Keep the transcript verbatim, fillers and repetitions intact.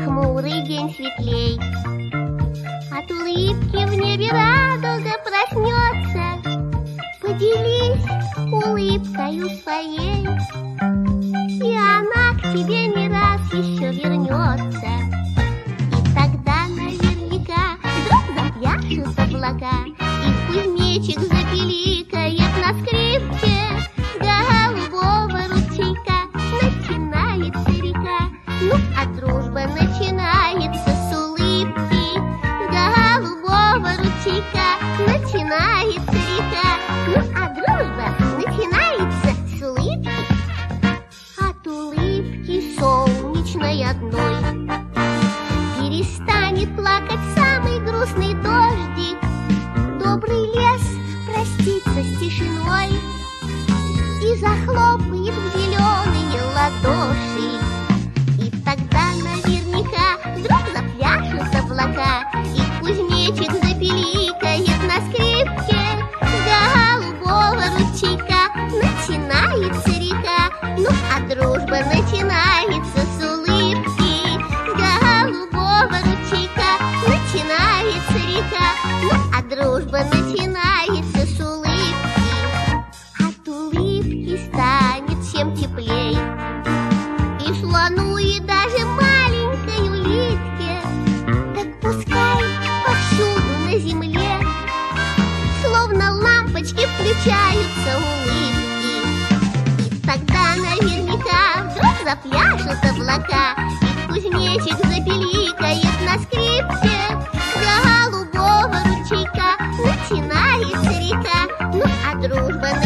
хмурый день светлей. От улыбки в небе радуга проснется. Поделись улыбкою своей, и она к тебе не раз еще вернется. И тогда наверняка вдруг запляшут облака, и кузнечик запиликает на скрипке. Голубого ручейка начинается река, ну а дружба начинается с улыбки. Голубого ручейка начинается река, ну а дружба начинается с улыбки. От улыбки солнечной одной перестанет плакать самый грустный дождик. Добрый лес простится с тишиной и захлопает в зеленые ладоши. И тогда наверняка вдруг запляшут облака, и кузнечик запиликает на скрипке. Голубого ручейка начинается река, ну а дружба начинается с улыбки. Голубого ручейка начинается река, ну а дружба начинается с улыбки. От улыбки станет всем теплей, и слону, и даже маленькой улитке. Так пускай повсюду на земле словно лампочки включаются улыбки. И тогда наверняка вдруг запляшут облака, и кузнечик запиликает на скрипке. Голубого ручейка начинается река, ну а дружба